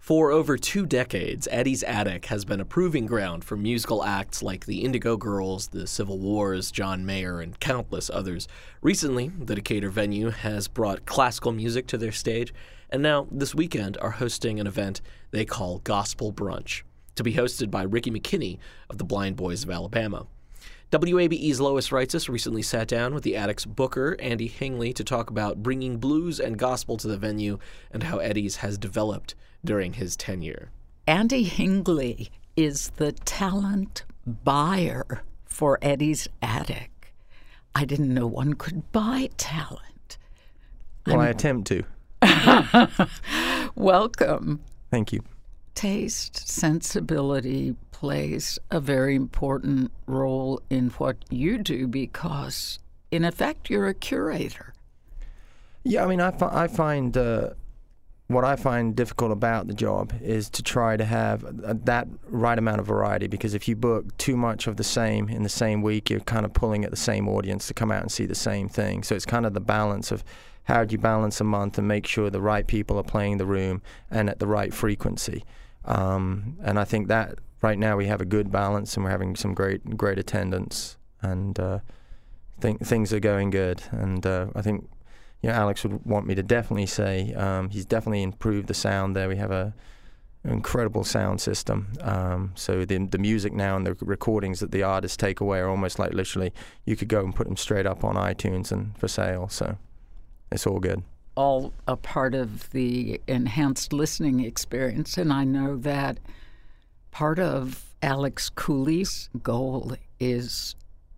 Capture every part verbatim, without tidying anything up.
For over two decades, Eddie's Attic has been a proving ground for musical acts like the Indigo Girls, the Civil Wars, John Mayer, and countless others. Recently, the Decatur venue has brought classical music to their stage, and now, this weekend, are hosting an event they call Gospel Brunch, to be hosted by Ricky McKinney of the Blind Boys of Alabama. W A B E's Lois Reitzes recently sat down with the Attic's booker, Andy Hingley, to talk about bringing blues and gospel to the venue and how Eddie's has developed during his tenure. Andy Hingley is the talent buyer for Eddie's Attic. I didn't know one could buy talent. Well, I'm... I attempt to. Welcome. Thank you. Taste, sensibility plays a very important role in what you do because, in effect, you're a curator. Yeah, I mean, I, fi- I find uh, what I find difficult about the job is to try to have uh, that right amount of variety, because if you book too much of the same in the same week, you're kind of pulling at the same audience to come out and see the same thing. So it's kind of the balance of how do you balance a month and make sure the right people are playing the room and at the right frequency. Um, and I think that right now we have a good balance and we're having some great great attendance, and uh, think things are going good. And uh, I think you know Alex would want me to definitely say um, he's definitely improved the sound there. We have a an incredible sound system. Um, so the the music now and the recordings that the artists take away are almost like literally you could go and put them straight up on iTunes and for sale. So it's all good. All a part of the enhanced listening experience, and I know that part of Alex Cooley's goal is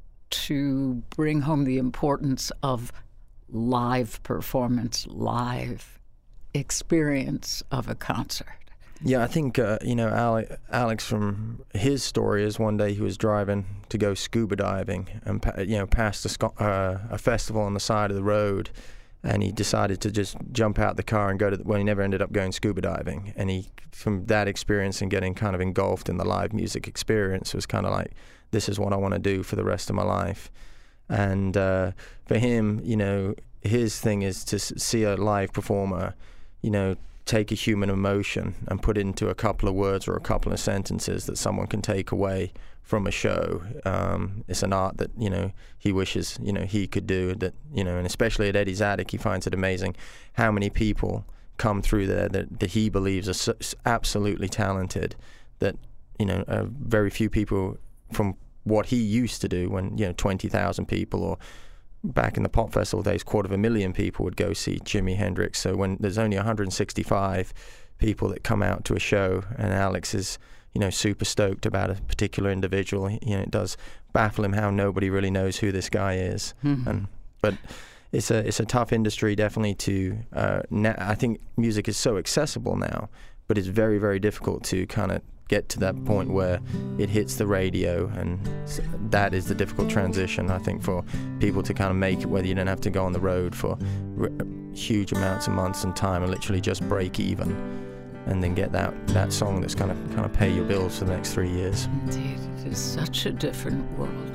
to bring home the importance of live performance, live experience of a concert. Yeah, I think, uh, you know, Ale- Alex, from his story is one day he was driving to go scuba diving and, you know, passed a, sco- uh, a festival on the side of the road. And he decided to just jump out the car and go to the, well, he never ended up going scuba diving. And he, from that experience and getting kind of engulfed in the live music experience, was kind of like, this is what I want to do for the rest of my life. And uh, for him, you know, his thing is to see a live performer, you know, take a human emotion and put it into a couple of words or a couple of sentences that someone can take away from a show. Um, it's an art that, you know, he wishes, you know, he could do that, you know, and especially at Eddie's Attic, he finds it amazing how many people come through there that, that he believes are so, absolutely talented, that, you know, uh, very few people from what he used to do when, you know, twenty thousand people, or back in the pop festival days, quarter of a million people would go see Jimi Hendrix. So when there's only one hundred sixty-five people that come out to a show, and Alex is, you know, super stoked about a particular individual, you know, it does baffle him how nobody really knows who this guy is. Mm-hmm. And but it's a it's a tough industry, definitely. To uh, na- I think music is so accessible now, but it's very very difficult to kind of get to that point where it hits the radio, and that is the difficult transition, I think, for people to kind of make it, whether you don't have to go on the road for r- huge amounts of months and time and literally just break even, and then get that, that song that's going to kind of pay your bills for the next three years. Indeed, it is such a different world.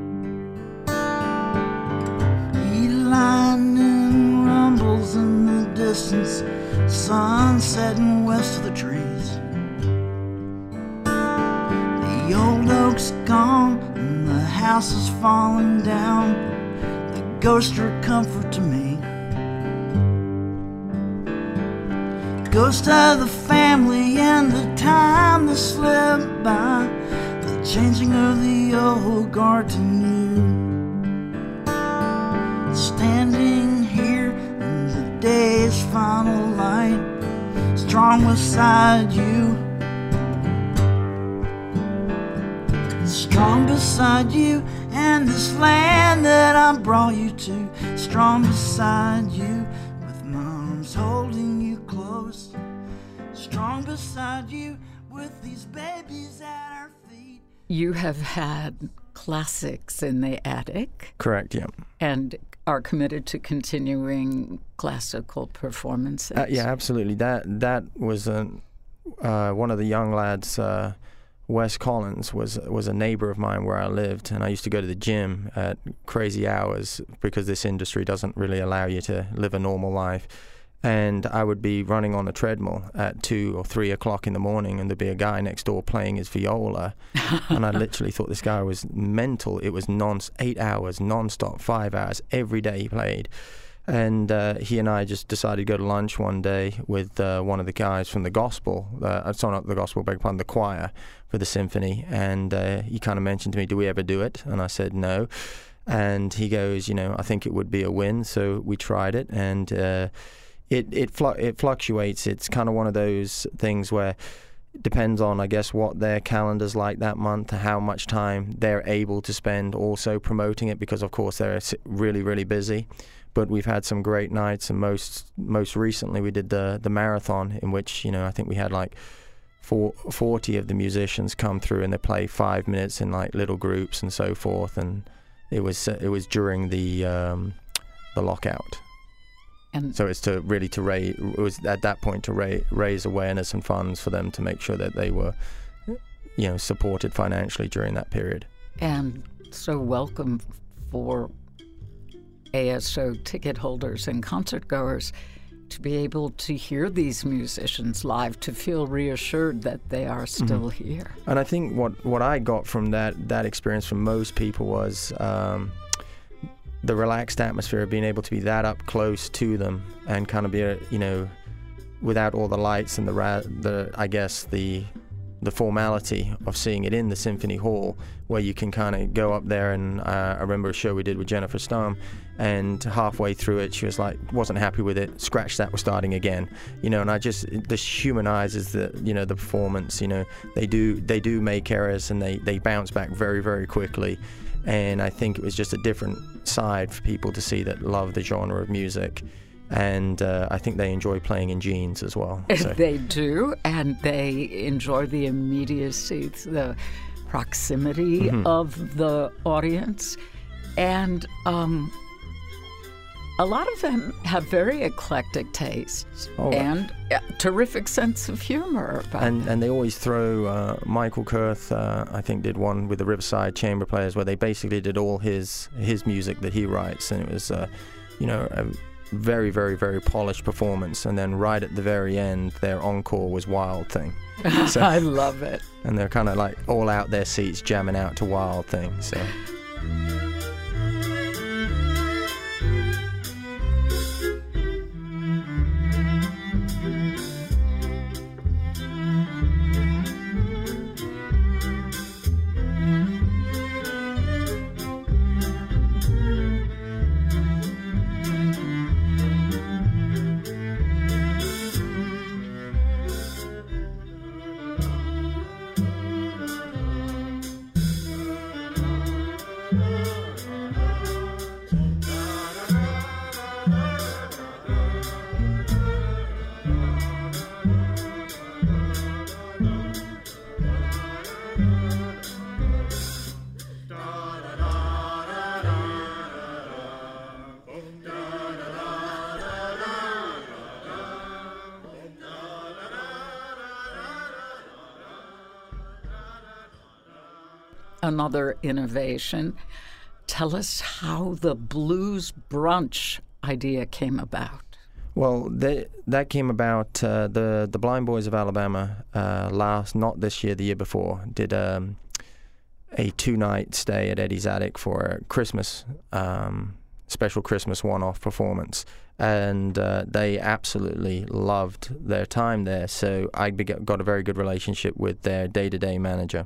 Lightning rumbles in the distance, sun setting west of the trees. The old oak's gone and the house is falling down. The ghosts are a comfort to me. Ghost of the family and the time that slipped by, the changing of the old guard to new. Standing here in the day's final light, strong beside you, strong beside you, and this land that I brought you to, strong beside you, with my arms holding you close, strong beside you, with these babies at our feet. You have had classics in the attic. Correct, yeah. And are committed to continuing classical performances. Uh, yeah, absolutely. That that was a, uh, one of the young lads, uh, Wes Collins, was was a neighbor of mine where I lived, and I used to go to the gym at crazy hours because this industry doesn't really allow you to live a normal life. And I would be running on a treadmill at two or three o'clock in the morning, and there'd be a guy next door playing his viola. And I literally thought this guy was mental. It was non eight hours, non-stop, five hours, every day he played. And uh, he and I just decided to go to lunch one day with uh, one of the guys from the gospel, uh, sorry, not the gospel, beg your pardon, the choir for the symphony. And uh, he kind of mentioned to me, do we ever do it? And I said, no. And he goes, you know, I think it would be a win. So we tried it, and uh, It it, flu- it fluctuates. It's kind of one of those things where it depends on, I guess, what their calendar's like that month, how much time they're able to spend also promoting it, because, of course, they're really, really busy. But we've had some great nights, and most most recently we did the, the marathon, in which, you know, I think we had like four, forty of the musicians come through, and they play five minutes in like little groups and so forth. And it was it was during the um, the lockout. And so it's to really to raise, it was at that point to raise, raise awareness and funds for them to make sure that they were, you know, supported financially during that period. And so welcome for A S O ticket holders and concert goers to be able to hear these musicians live, to feel reassured that they are still mm-hmm. here. And I think what, what I got from that, that experience from most people was um, the relaxed atmosphere of being able to be that up close to them and kind of be, you know, without all the lights and the, ra- the I guess, the the formality of seeing it in the Symphony Hall, where you can kind of go up there. And uh, I remember a show we did with Jennifer Stone, and halfway through it, she was like, wasn't happy with it, scratch that, we're starting again. You know, and I just, this humanizes the, you know, the performance. You know, they do, they do make errors, and they, they bounce back very, very quickly. And I think it was just a different side for people to see that love the genre of music. And uh, I think they enjoy playing in jeans as well. So. They do, and they enjoy the immediacy, the proximity mm-hmm. of the audience. And um, a lot of them have very eclectic tastes oh, and a terrific sense of humor. About and, them. and they always throw, uh, Michael Kurth, uh, I think, did one with the Riverside Chamber Players, where they basically did all his, his music that he writes. And it was, uh, you know, a very, very, very polished performance. And then right at the very end, their encore was Wild Thing. So, I love it. And they're kind of like all out their seats jamming out to Wild Thing. So. Another innovation. Tell us how the blues brunch idea came about. Well, they, that came about, uh, the, the Blind Boys of Alabama uh, last, not this year, the year before, did um, a two-night stay at Eddie's Attic for a Christmas, um, special Christmas one-off performance. And uh, they absolutely loved their time there. So I begot, got a very good relationship with their day-to-day manager.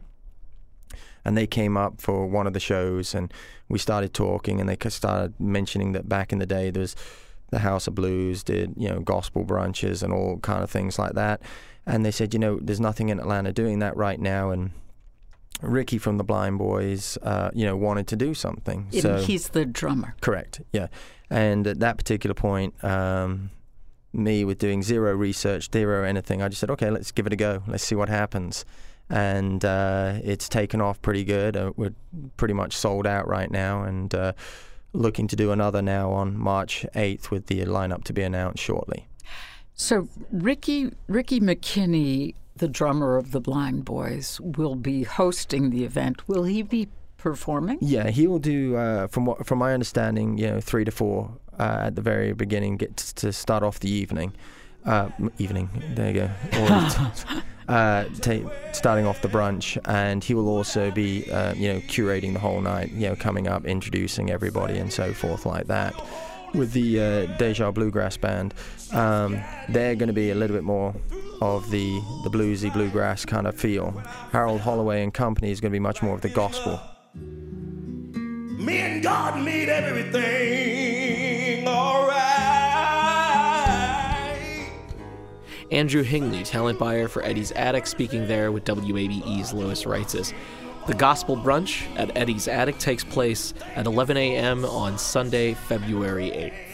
And they came up for one of the shows, and we started talking, and they started mentioning that back in the day, there's the House of Blues did, you know, gospel brunches and all kind of things like that. And they said, you know, there's nothing in Atlanta doing that right now. And Ricky from the Blind Boys, uh, you know, wanted to do something. And so, he's the drummer. Correct, yeah. And at that particular point, um, me with doing zero research, zero anything, I just said, okay, let's give it a go. Let's see what happens. And uh, it's taken off pretty good. Uh, we're pretty much sold out right now, and uh, looking to do another now on March eighth with the lineup to be announced shortly. So Ricky Ricky McKinney, the drummer of the Blind Boys, will be hosting the event. Will he be performing? Yeah, he will do, uh, from what, from my understanding, you know, three to four uh, at the very beginning, get to start off the evening. Uh, evening, there you go. uh, ta- starting off the brunch, and he will also be, uh, you know, curating the whole night. You know, coming up, introducing everybody, and so forth like that. With the uh, Deja Bluegrass Band, um, they're going to be a little bit more of the the bluesy bluegrass kind of feel. Harold Holloway and company is going to be much more of the gospel. Me and God made everything all right. Andrew Hingley, talent buyer for Eddie's Attic, speaking there with W A B E's Lois Reitzes. The Gospel Brunch at Eddie's Attic takes place at eleven a.m. on Sunday, February eighth.